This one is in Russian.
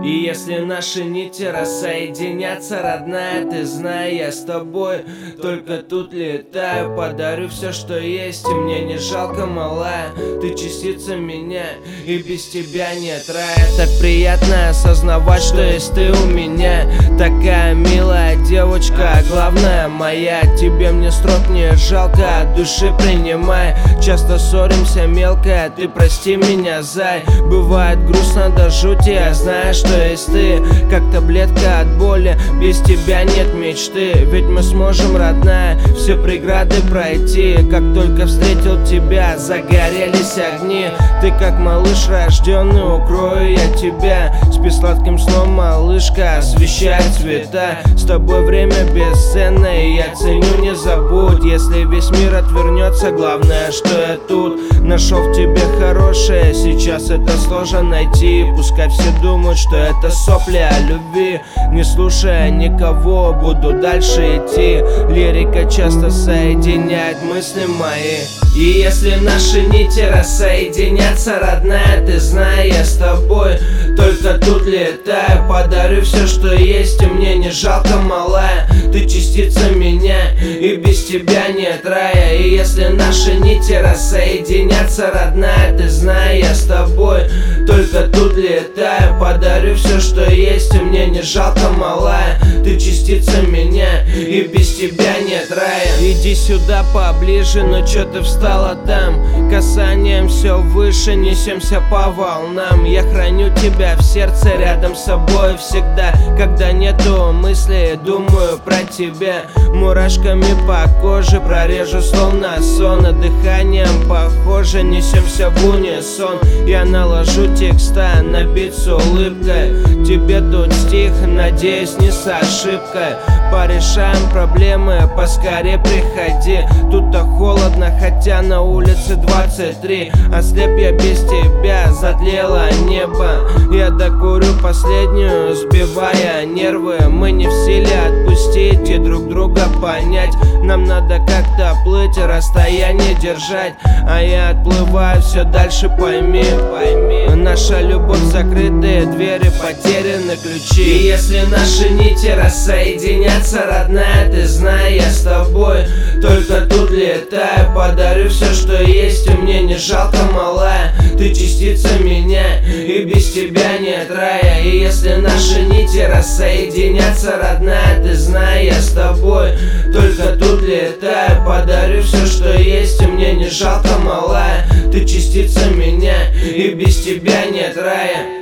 И если наши нити рассоединятся, родная, ты знай, я с тобой только тут летаю. Подарю все, что есть, и мне не жалко, малая. Ты частица меня, и без тебя нет рая. Так приятно осознавать, что есть ты у меня. Такая милая девочка, а главное моя. Тебе мне строк не жалко, от души принимай. Часто ссоримся мелко, ты прости меня, зай. Бывает грустно до жути, я знаю, что есть ты, как таблетка от боли. Без тебя нет мечты, ведь мы сможем, родная, все преграды пройти. Как только встретил тебя, загорелись огни. Ты как малыш рожденный, укрою я тебя. Спи сладким сном, малышка, освещай цвета. С тобой время бесценное, и я ценю, не забудь. Если весь мир отвернется, главное, что я тут. Нашел в тебе хорошее, сейчас это сложно найти. Пускай все думают, что это сопли о любви. Не слушая никого, буду дальше идти. Лирика часто соединяет мысли мои. И если наши нити рассоединятся, родная, ты знай, я с тобой только тут летаю. Подарю все, что есть, и мне не жалко, малая. Ты частица меня, и без тебя нет рая. И если наши нити рассоединятся, родная, ты знай, я с тобой только тут летаю. Подарю все, что есть, и мне не жалко, малая. Ты частица меня, и без тебя нет рая. Иди сюда поближе, но чё ты встала там? Касанием все выше, несемся по волнам. Я храню тебя в сердце, рядом с собой всегда. Когда нету мыслей, думаю про тебя. Мурашками по коже прорежу словно сон. А дыханием похоже, несемся в унисон. Я наложу текста на бит с улыбкой. Тебе тут стих, надеюсь, не с ошибкой. Порешаем проблемы, поскорее приходи. Тут-то холодно, хотя на улице 23. Ослеп я без тебя, затлело небо. Я докурю последнюю, сбивая нервы. Мы не в силе отпустить и друг друга понять. Нам надо как-то плыть, расстояние держать. А я отплываю все дальше, пойми. Наша любовь, закрытые двери, потеряны ключи. И если наши нити рассоединятся, родная, ты знай, я с тобой только тут летаю. Подарю все, что есть, и мне не жалко, малая. Ты частица меня, и без тебя нет рая. И если наши нити рассоединятся, родная, ты знай, я с тобой только тут летаю. Подарю все, что есть, и мне не жалко, малая. Ты частица меня, и без тебя нет рая.